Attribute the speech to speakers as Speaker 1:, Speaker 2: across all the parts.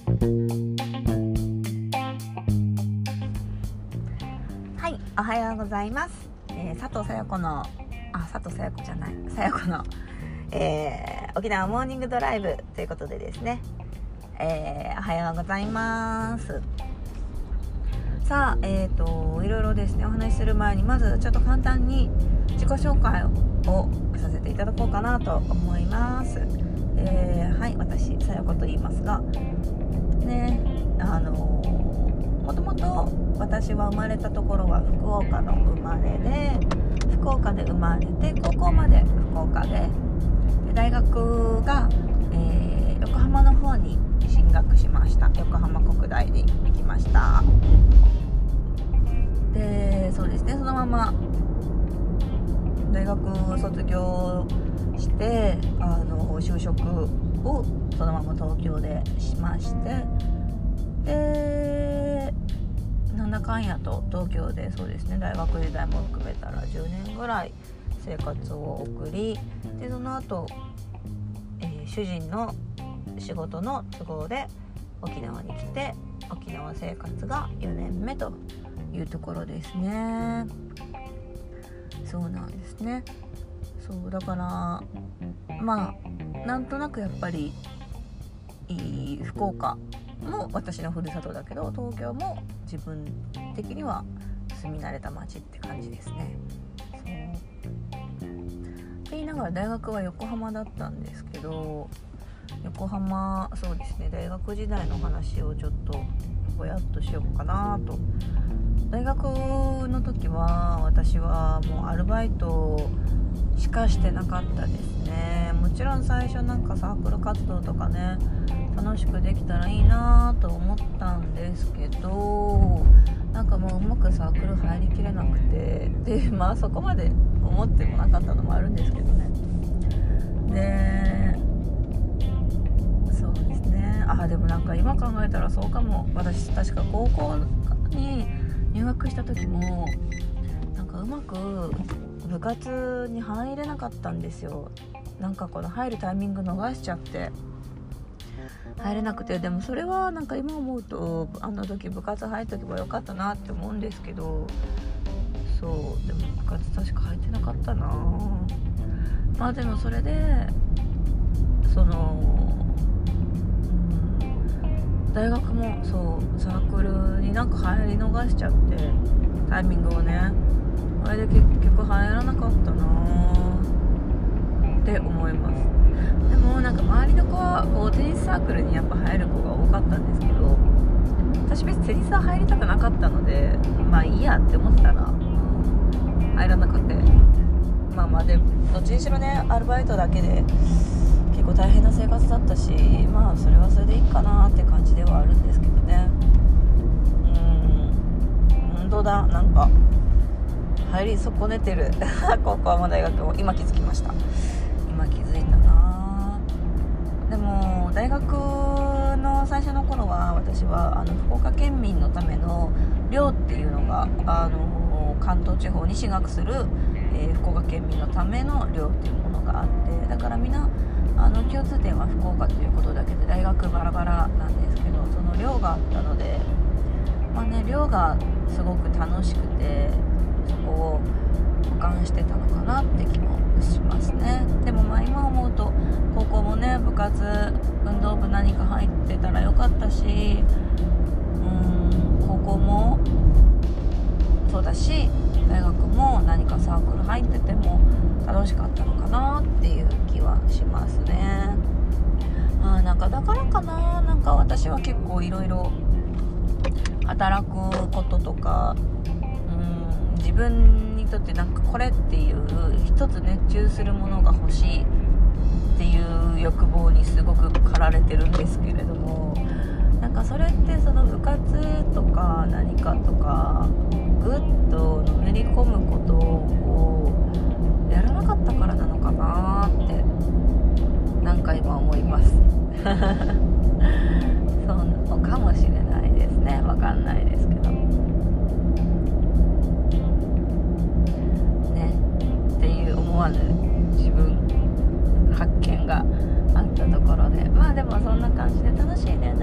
Speaker 1: はい、おはようございます。佐藤さや子の沖縄モーニングドライブということでですね、おはようございます。さあ、いろいろですねお話しする前に、まずちょっと簡単に自己紹介をさせていただこうかなと思います。はい、私さや子と言いますがね、もともと私は生まれたところは福岡の生まれで、福岡で生まれて高校まで福岡で、大学が、横浜の方に進学しました。横浜国大に行きました。で、そうですね、そのまま大学卒業して就職をそのまま東京でしまして、でなんだかんやと東京でそうですね大学時代も含めたら10年ぐらい生活を送り、でその後、主人の仕事の都合で沖縄に来て、沖縄生活が4年目というところですね。そうなんですね。そうだからまあなんとなくやっぱり福岡も私のふるさとだけど、東京も自分的には住み慣れた街って感じですね。そうって言いながら大学は横浜だったんですけど、横浜そうですね大学時代の話をちょっとぼやっとしようかなと。大学の時は私はもうアルバイトしかしてなかったですね。もちろん最初なんかサークル活動とかね楽しくできたらいいなと思ったんですけど、なんかもううまくサークル入りきれなくて、でまあそこまで思ってもなかったのもあるんですけどね。でそうですね、でもなんか今考えたらそうかも。私確か高校に入学した時もなんかうまく部活に入れなかったんですよ。なんかこの入るタイミング逃しちゃって入れなくて、でもそれはなんか今思うとあの時部活入っとけばよかったなって思うんですけど、そうでも部活確か入ってなかったな。まあでもそれで大学もそうサークルになんか入り逃しちゃってタイミングをね、あれで結局入らなかったなって思います。でもなんか周りの子はこうテニスサークルにやっぱ入る子が多かったんですけど、私別にテニスは入りたくなかったのでまあいいやって思ってたら入らなくて、まあでどっちにしろねアルバイトだけで結構大変な生活だったし、まあそれはそれでいいかなって感じではあるんですけどね。本当だ、なんか入り損ねてる高校も大学も今気づきました。今気づいたな。でも大学の最初の頃は私は福岡県民のための寮っていうのが関東地方に進学する、福岡県民のための寮っていうものがあって、だからみんな共通点は福岡ということだけで大学バラバラなんですけど、その寮があったので寮がすごく楽しくてそこを補完してたのかなって気もしますね。でも今思うと高校もね部活運動部何か入ってたらよかったし、高校もそうだし大学も何かサークル入ってても楽しかったのかなっていう気はしますね。なんかだからかな、なんか私は結構いろいろ働くこととか、自分にとってなんかこれっていう一つ熱中するものが欲しいっていう欲望にすごく駆られてるんですけれども、なんかそれってその部活とか何かとかぐっとのめり込むことをやらなかったからなのかなってなんか今思いますそうかもしれないですね、わかんないですけどねっていう思わぬ自分発見があったところで、でもそんな感じで楽しいね大学生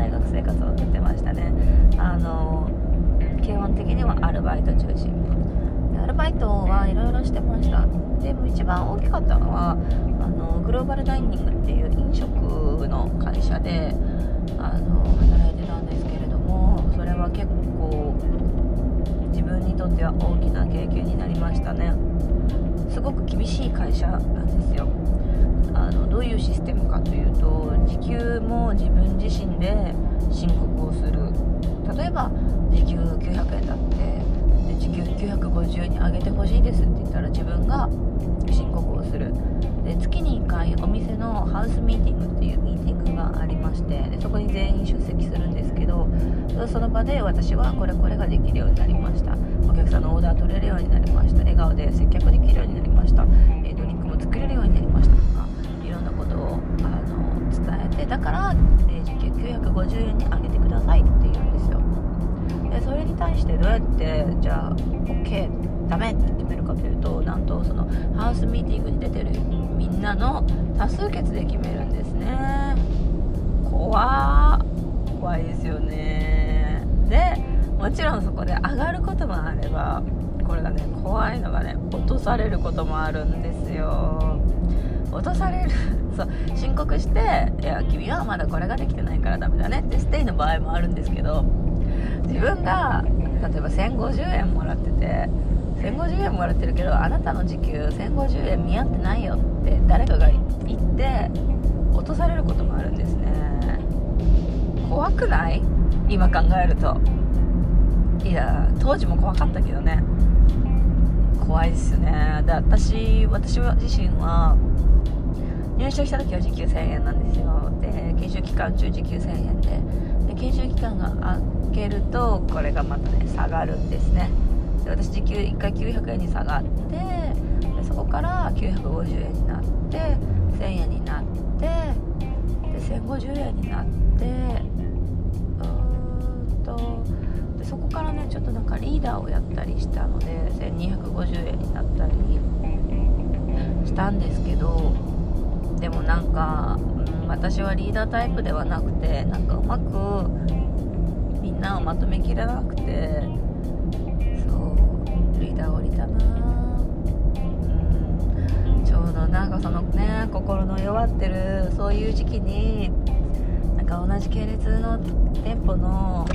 Speaker 1: 活を送ってましたね。基本的にはアルバイト中心で、アルバイトはいろいろしてました。でも一番大きかったのはグローバルダイニングっていう飲食の会社で働いてたんですけれども、それは結構自分にとっては大きな経験になりましたね。すごく厳しい会社なんですよ。どういうシステムかというと、時給も自分自身で申告をする。例えば時給900円だってで時給950円に上げてほしいですって言ったら自分が申告をする。で月に1回お店のハウスミーティングっていうミーティングがありまして、でそこに全員出席するんですけど、その場で私はこれができるようになりました、お客さんのオーダー取れるようになりました、笑顔で接客できるようになりました、ドリンクも作れるようになりましたとか、いろんなことを伝えて、だから、時給950円に上げてくださいって言うんですよ。でそれに対してどうやってじゃあ OK ダメって決めるかというと、なんとそのハウスミーティングに出てるみんなの多数決で決めるんですね。怖いですよね。でもちろんそこで上がることもあれば、これがね怖いのがね、落とされることもあるんですよ。落とされるそう申告して、いや君はまだこれができてないからダメだねってステイの場合もあるんですけど、自分が例えば1050円もらってて、1050円もらってるけどあなたの時給1050円見合ってないよって誰かが言って落とされることもあるんですね。怖くない？今考えると。いや当時も怖かったけどね、怖いですよね。で私自身は入社した時は時給1000円なんですよ。で研修期間中時給1000円で研修期間が明けるとこれがまたね下がるんですね。で私時給1回900円に下がって、でそこから950円になって1000円になってで1050円になってでそこからねちょっとなんかリーダーをやったりしたので1250円になったりしたんですけど、でもなんか、私はリーダータイプではなくて、なんかうまくみんなをまとめきれなくて、そうリーダー降りたな。ちょうどなんかそのね心の弱ってるそういう時期になんか同じ系列の店舗の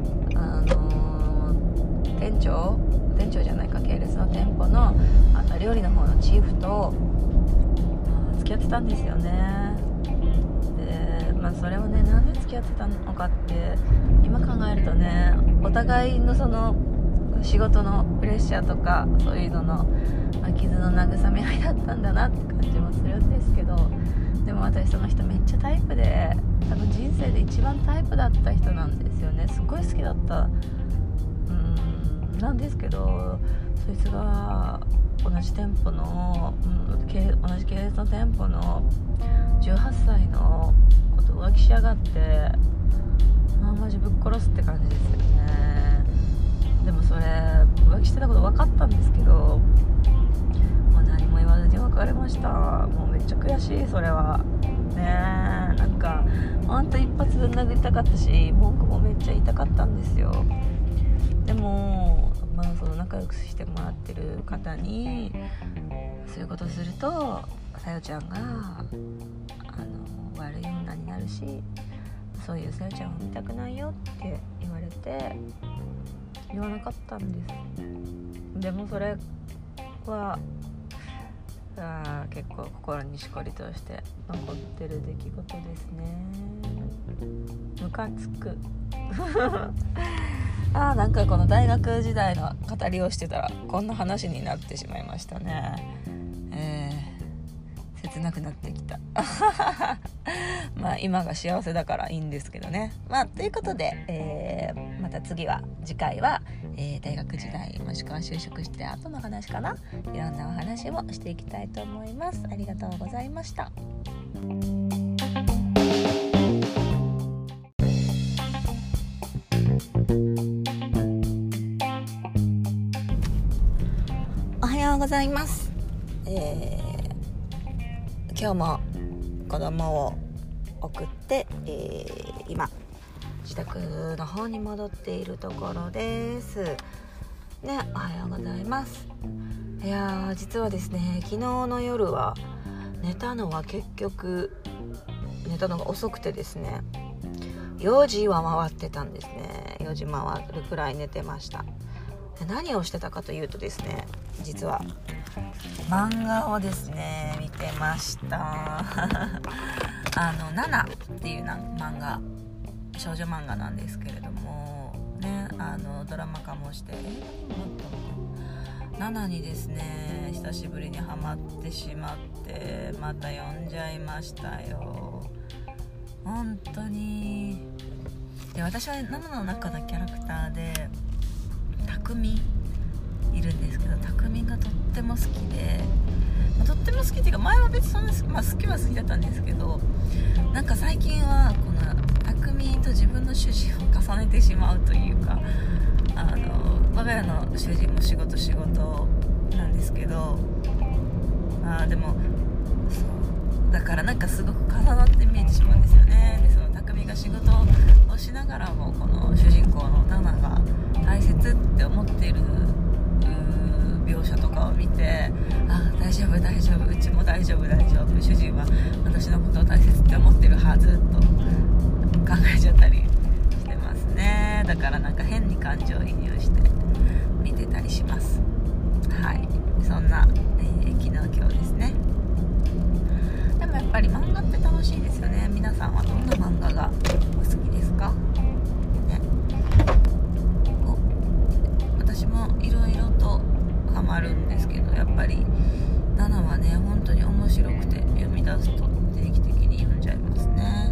Speaker 1: 店長じゃないか、系列の店舗の料理の方のチーフと付き合ってたんですよね。でそれをねなんで付き合ってたのかって今考えるとね、お互いのその仕事のプレッシャーとかそういうのの、傷の慰め合いだったんだなって感じもするんですけど、でも私その人めっちゃタイプで、多分人生で一番タイプだった人なんですよね。すっごい好きだったなんですけど、そいつが同じ店舗の、同じ系列の店舗の18歳の子と浮気しやがって、マジぶっ殺すって感じですよね。でもそれ浮気してたこと分かったんですけど、もう何も言わずに別れました。もうめっちゃ悔しい。それはね、なんかほんと一発で殴りたかったし、文句もめっちゃ言いたかったんですよ。でもその仲良くしてもらってる方にそういうことをするとさよちゃんが悪い女になるし、そういうさよちゃんを見たくないよって言われて言わなかったんです。でもそれは結構心にしこりとして残ってる出来事ですね。ムカつくなんかこの大学時代の語りをしてたらこんな話になってしまいましたね。切なくなってきた今が幸せだからいいんですけどね。ということで、また次回は、大学時代もしくは就職して後の話かな、いろんなお話もしていきたいと思います。ありがとうございました。おはようございます。今日も子供を送って、今自宅の方に戻っているところですね。おはようございます。いや実はですね、昨日の夜は寝たのが遅くてですね、4時は回ってたんですね。4時回るくらい寝てました。何をしてたかというとですね、実は漫画をですね見てましたナナっていう漫画、少女漫画なんですけれどもね、ドラマ化もしてナナにですね久しぶりにハマってしまって、また読んじゃいましたよ。本当に。で、私はナナの中のキャラクターで匠いるんですけど、匠がとっても好きで、とっても好きっていうか、前は別にそんな、好きは好きだったんですけど、なんか最近はこの匠と自分の主人を重ねてしまうというか、我が家の主人も仕事なんですけど、でもそうだからなんかすごく重なって見えてしまうんですよね。で、その匠が仕事をしながらも、この主人公のナナが大切って思っている描写とかを見て、大丈夫、うちも大丈夫、主人は私のことを大切って思ってるはずと考えちゃったりしてますね。だからなんか変に感情移入して見てたりします。はい、そんな、昨日今日ですね。でもやっぱり漫画って楽しいですよね。皆さんはどんな漫画がお好きですかね。私もいろいろとハマるんですけど、やっぱりナナはね本当に面白くて、読み出すと定期的に読んじゃいますね。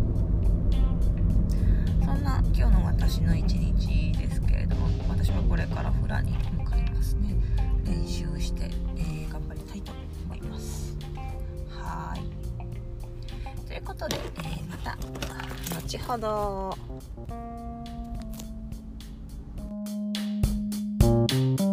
Speaker 1: そんな今日の私の一日ですけれども、私はこれからフラに向かいますね。練習して、頑張りたいと思います。はい、ということで、また後ほど。